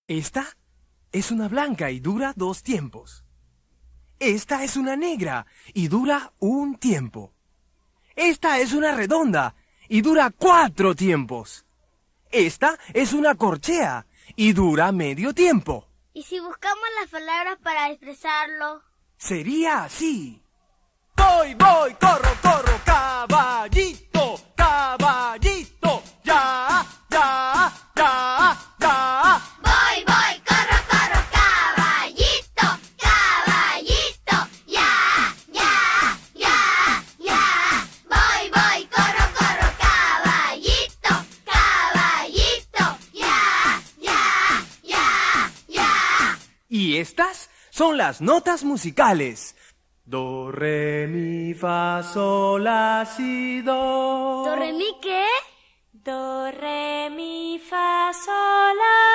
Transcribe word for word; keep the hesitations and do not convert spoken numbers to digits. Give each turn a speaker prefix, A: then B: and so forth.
A: Esta es una blanca y dura dos tiempos. Esta es una negra y dura un tiempo. Esta es una redonda y dura cuatro tiempos. Esta es una corchea y dura medio tiempo.
B: ¿Y si buscamos las palabras para expresarlo?
A: Sería así. Voy, voy, corro, corro, caballito, caballito, ya, ya, ya, ya.
B: Voy, voy, corro, corro, caballito, caballito, ya, ya, ya, ya. Voy, voy, corro, corro, caballito, caballito, ya, ya, ya, ya.
A: Y estas son las notas musicales. Do, re, mi, fa, sol, la, si, do.
B: ¿Do, re, mi qué?
C: Do, re, mi, fa, sol, la,